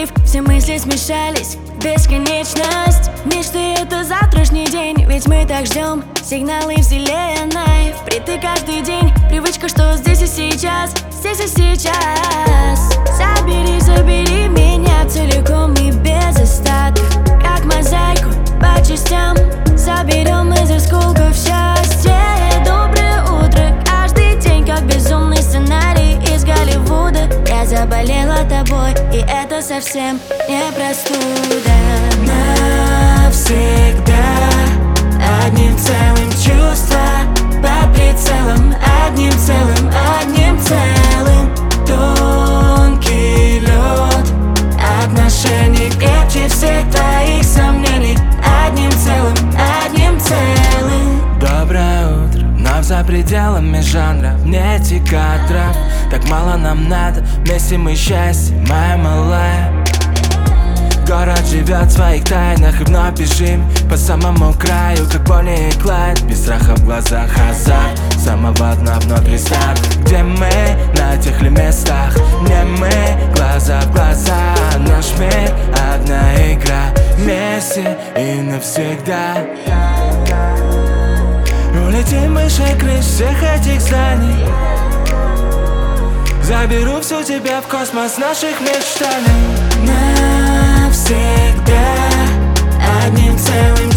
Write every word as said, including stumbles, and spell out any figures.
взрыв, все мысли смешались в бесконечность. Мечты — это завтрашний день, ведь мы так ждем сигналы вселенной. Впритык каждый день, привычка, что здесь и сейчас, здесь и сейчас. Забери, забери меня целиком и без остатка, как мозаику по частям. Заберем из осколков счастье. Доброе утро, каждый день как безумный сценарий из Голливуда. Я заболела тобой, и это совсем не простуда. Навсегда одним целым чувства, под прицелом, одним целым, одним целым. Тонкий лед отношений крепче всех твоих сомнений, одним целым, одним целым. Доброе утро, вновь за пределами жанра, вне этих кадров. Так мало нам надо, вместе мы счастье, моя малая. Город живет в своих тайнах, и вновь бежим по самому краю, как Бонни и Клайд. Без страха в глазах азарт, самого дна вновь рестарт. Где мы на тех ли местах, не мы, глаза в глаза. Наш мир — одна игра, вместе и навсегда. Улетим выше крыш всех этих зданий, заберу всю тебя в космос наших мечтаний. Навсегда одним целым